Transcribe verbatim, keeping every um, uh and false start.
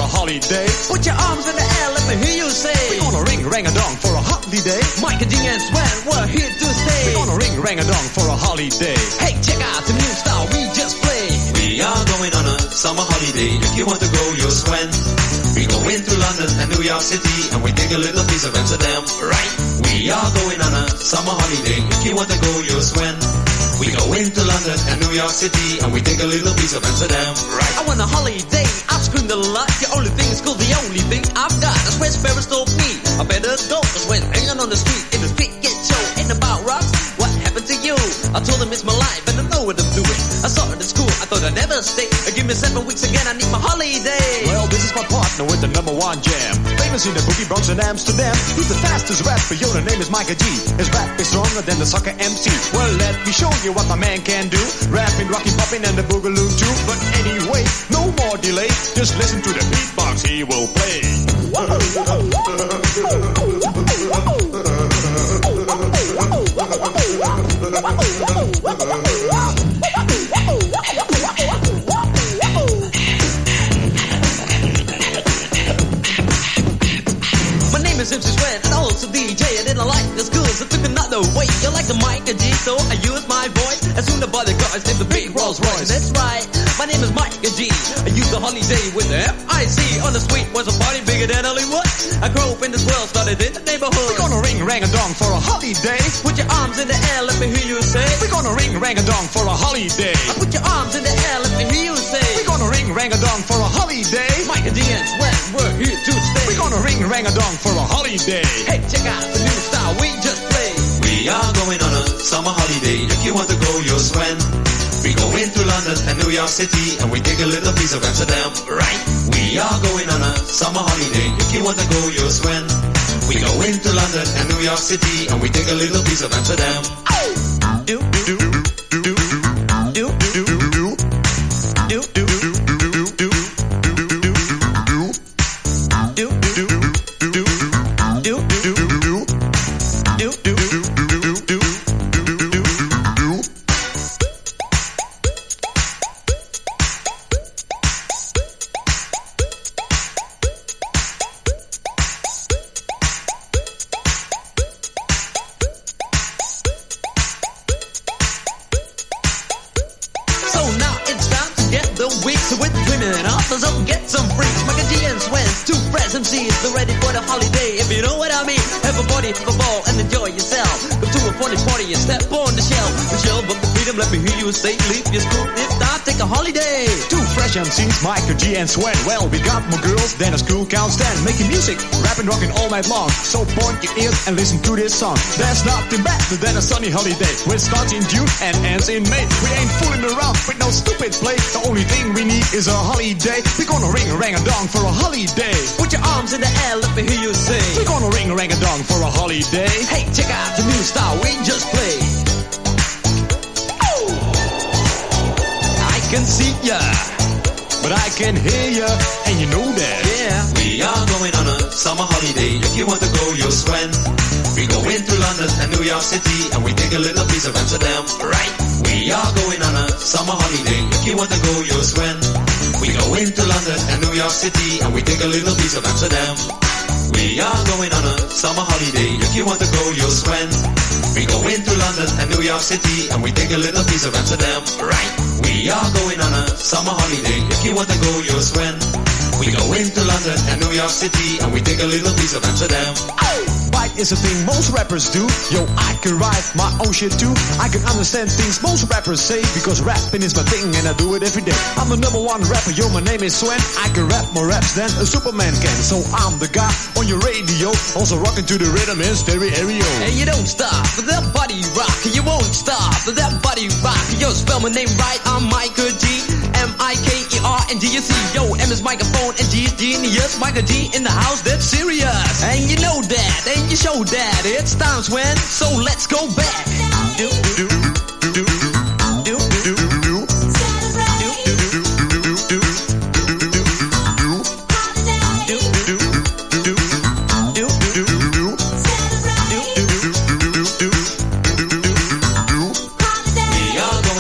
holiday. Put your arms in the air, let me hear you say. We're gonna ring rang-a-dong for a holiday. Mike and G and Sven, we're here to stay. We're gonna ring rang-a-dong for a holiday. Hey, check out the new style we just played. We are going on a summer holiday. If you want to go, you'll swim. We go into London and New York City, and we take a little piece of Amsterdam, right? We are going on a summer holiday. If you want to go, you'll swim. We go into London and New York City, and we take a little piece of Amsterdam, right? I want a holiday, I've screamed a lot. The only thing is cool, the only thing I've got. That's where Sparrows told me I better go. Cause when hanging on the street in the street get show ain't about rocks. What happened to you? I told them it's my life and I know what I'm doing. I saw it at school, I thought I'd never stay. Give me seven weeks again, I need my holiday. Well, this is my partner with the number one jam. Famous in the boogie Bronx and Amsterdam. He's the fastest rapper, yo, the name is Micah G. His rap is stronger than the soccer M C. Well, let me show you what my man can do. Rapping, rocking, popping, and the boogaloo too. But anyway, no more delay. Just listen to the beatbox he will play. My name is M C Sven and also D J. I didn't like the schools, I took another way. You like the Micah G, so I use my voice. As soon as the bodyguards named the big Rolls Royce. That's right, my name is Micah G. I use the holiday with the F I C. On the street was a party bigger than Hollywood. I grew up in this world, started in the neighborhood. We're gonna ring rang-a-dong for a holiday. Put your arms in the air, let me hear you say. We're gonna ring rang-a-dong for a holiday. Put your arms in the air, let me hear you say. We're gonna ring rang-a-dong for a holiday. Micah G and Sven, we're here to stay. We're gonna ring rang-a-dong for a holiday. Hey, check out the new style we just played. We are going on a summer holiday. If you want to go, you'll swim. We go into London and New York City, and we take a little piece of Amsterdam, right? We are going on a summer holiday. If you want to go, you'll swim. We go into London and New York City, and we take a little piece of Amsterdam. Do, do, do, do, do, do, do, do, do, do. They're ready for the holiday, if you know what I mean. Have a party, have a ball, and enjoy yourself. Go to a funny party and step on the shelf. Michelle, but the freedom, let me hear you say. Leave your school, if not, take a holiday. Two fresh M Cs, Micah G and Sven. Well, we got more girls than a school can stand. Making music, rapping, rocking all night long. So point your ears and listen to this song. There's nothing better than a sunny holiday. Which starts in June and ends in May. We ain't fooling around with no stupid play. The only thing we need is a holiday. We're gonna ring rang-a-dong for a holiday. Put your arms in the air, let me hear you say. We're gonna ring rang-a-dong for a holiday. Hey, check out the new style we just played. Oh! I can see ya, but I can hear ya, and you know that. Yeah. We are going on a summer holiday. If you want to go, you'll swim. We go into London and New York City, and we take a little piece of Amsterdam, right? We are going on a summer holiday. If you want to go, you'll swim. We go into London and New York City, and we take a little piece of Amsterdam. We are going on a summer holiday. If you want to go, you'll swim. We go into London and New York City, and we take a little piece of Amsterdam, right? We are going on a summer holiday. If you want to go, you'll swim. We go into London and New York City, and we take a little piece of Amsterdam. Bite is a thing most rappers do. Yo, I can write my own shit too. I can understand things most rappers say, because rapping is my thing and I do it every day. I'm the number one rapper, yo, my name is Sven. I can rap more raps than a Superman can. So I'm the guy on your radio, also rocking to the rhythm in stereo. And you don't stop with that body rock. You won't stop with that body rock. Yo, spell my name right, I'm Micah G. M I K E R N G U C. Yo, M is microphone and G is genius. Micah G in the house, that's serious. And you know that, and you show that. It's time, Sven, so let's go back. Do, do, do.